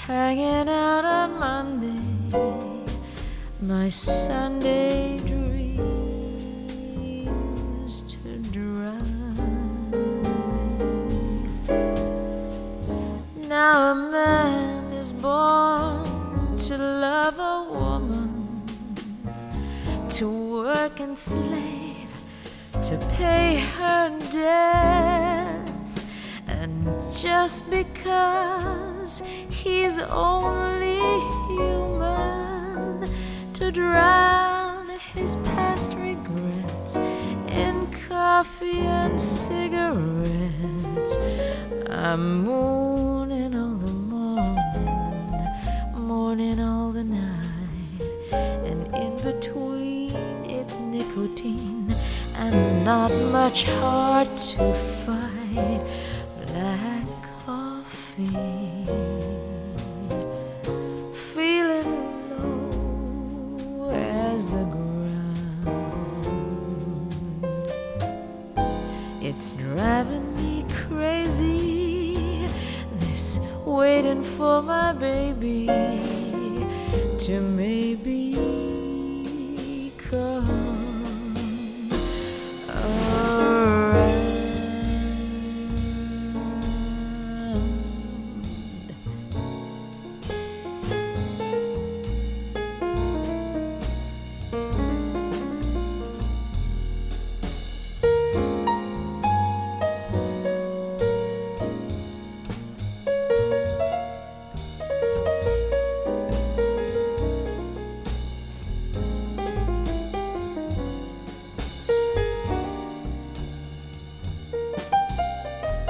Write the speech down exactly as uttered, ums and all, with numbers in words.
hanging out on Monday, my Sunday dreams to drive. Now a man is born to love a woman, to work and slave, to pay her debts. And just because he's only human, to drown his past regrets in coffee and cigarettes. I'm mooning all the morning, morning all the night, and in between it's nicotine and not much heart to fight. Black coffee, feeling low as the ground. It's driving me crazy, this waiting for my baby to maybe